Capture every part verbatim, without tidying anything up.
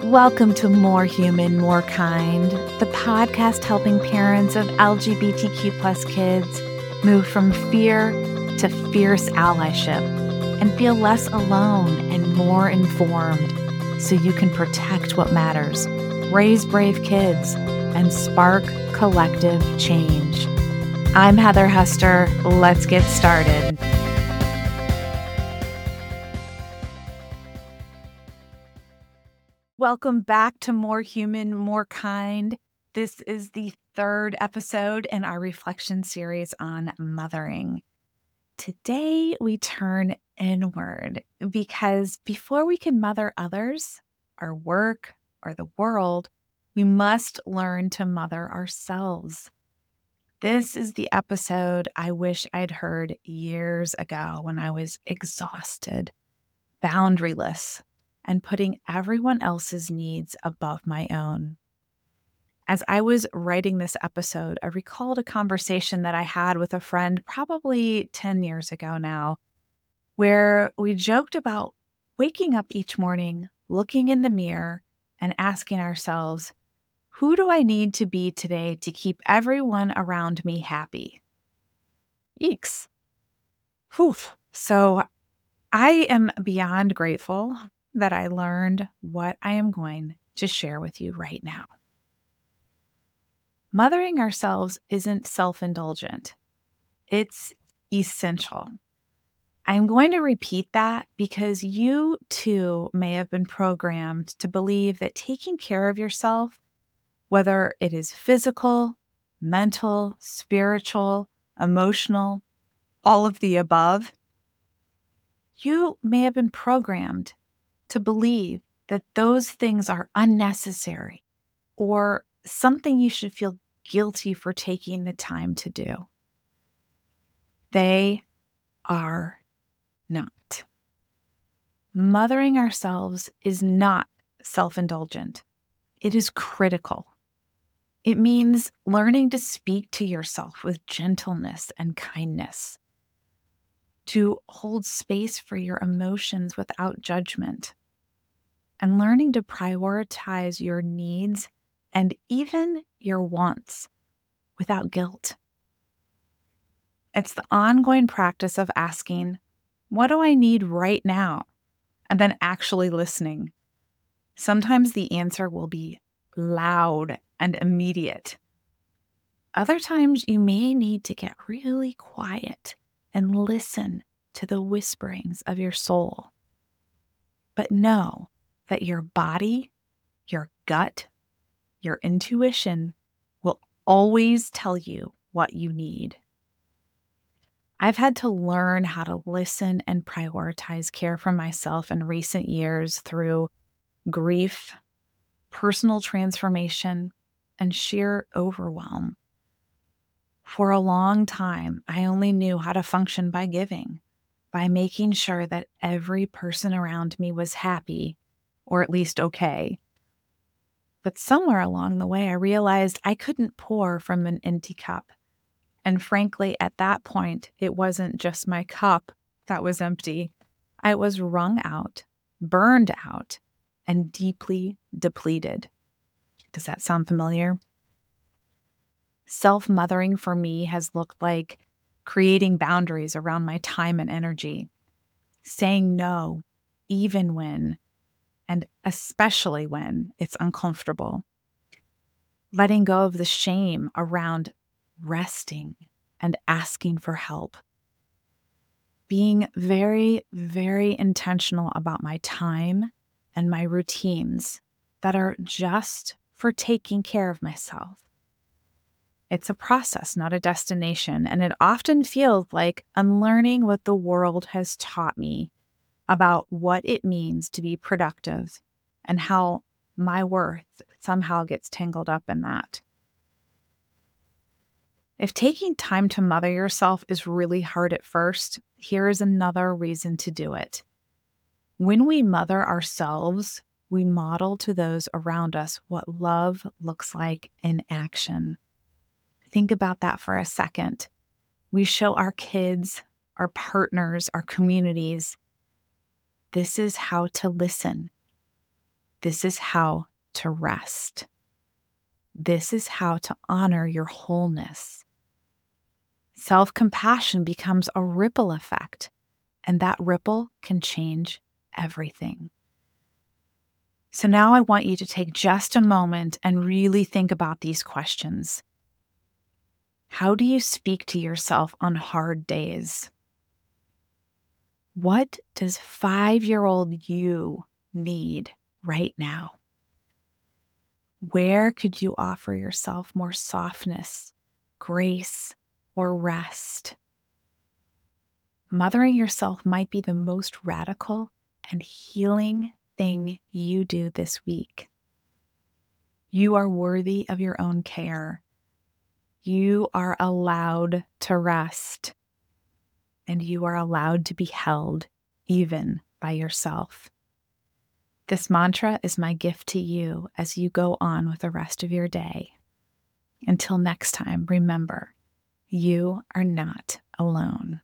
Welcome to More Human, More Kind, the podcast helping parents of L G B T Q plus kids move from fear to fierce allyship and feel less alone and more informed so you can protect what matters, raise brave kids, and spark collective change. I'm Heather Hester. Let's get started. Welcome back to More Human, More Kind. This is the third episode in our reflection series on mothering. Today, we turn inward because before we can mother others, our work, or the world, we must learn to mother ourselves. This is the episode I wish I'd heard years ago when I was exhausted, boundaryless, and putting everyone else's needs above my own. As I was writing this episode, I recalled a conversation that I had with a friend probably ten years ago now, where we joked about waking up each morning, looking in the mirror, and asking ourselves, who do I need to be today to keep everyone around me happy? Eeks. Whew. So I am beyond grateful that I learned what I am going to share with you right now. Mothering ourselves isn't self-indulgent. It's essential. I'm going to repeat that because you too may have been programmed to believe that taking care of yourself, whether it is physical, mental, spiritual, emotional, all of the above, you may have been programmed to believe that those things are unnecessary or something you should feel guilty for taking the time to do. They are not. Mothering ourselves is not self-indulgent. It is critical. It means learning to speak to yourself with gentleness and kindness, to hold space for your emotions without judgment, and learning to prioritize your needs and even your wants without guilt. It's the ongoing practice of asking, what do I need right now? And then actually listening. Sometimes the answer will be loud and immediate. Other times you may need to get really quiet and listen to the whisperings of your soul. But know that your body, your gut, your intuition will always tell you what you need. I've had to learn how to listen and prioritize care for myself in recent years through grief, personal transformation, and sheer overwhelm. For a long time, I only knew how to function by giving, by making sure that every person around me was happy, or at least okay. But somewhere along the way, I realized I couldn't pour from an empty cup. And frankly, at that point, it wasn't just my cup that was empty. I was wrung out, burned out, and deeply depleted. Does that sound familiar? Self-mothering for me has looked like creating boundaries around my time and energy, saying no, even when, and especially when it's uncomfortable, letting go of the shame around resting and asking for help, being very, very intentional about my time and my routines that are just for taking care of myself. It's a process, not a destination, and it often feels like unlearning what the world has taught me about what it means to be productive and how my worth somehow gets tangled up in that. If taking time to mother yourself is really hard at first, here is another reason to do it. When we mother ourselves, we model to those around us what love looks like in action. Think about that for a second. We show our kids, our partners, our communities, this is how to listen. This is how to rest. This is how to honor your wholeness. Self-compassion becomes a ripple effect, and that ripple can change everything. So now I want you to take just a moment and really think about these questions. How do you speak to yourself on hard days? What does five-year-old you need right now? Where could you offer yourself more softness, grace, or rest? Mothering yourself might be the most radical and healing thing you do this week. You are worthy of your own care. You are allowed to rest, and you are allowed to be held even by yourself. This mantra is my gift to you as you go on with the rest of your day. Until next time, remember, you are not alone.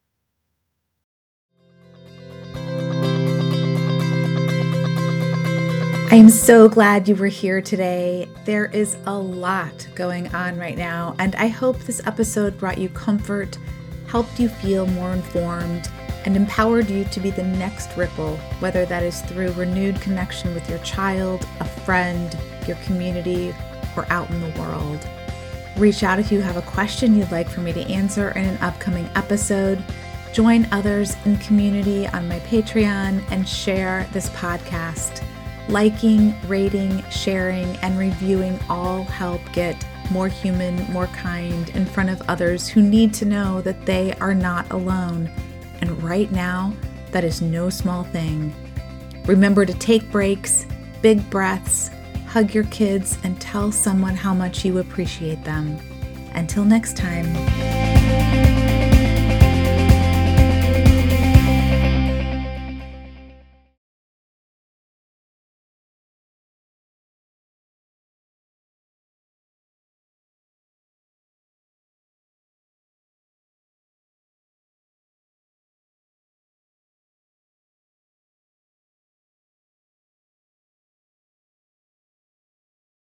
I am so glad you were here today. There is a lot going on right now, and I hope this episode brought you comfort, helped you feel more informed, and empowered you to be the next ripple, whether that is through renewed connection with your child, a friend, your community, or out in the world. Reach out if you have a question you'd like for me to answer in an upcoming episode. Join others in community on my Patreon and share this podcast. Liking, rating, sharing, and reviewing all help get more human, more kind in front of others who need to know that they are not alone. And right now, that is no small thing. Remember to take breaks, big breaths, hug your kids, and tell someone how much you appreciate them. Until next time.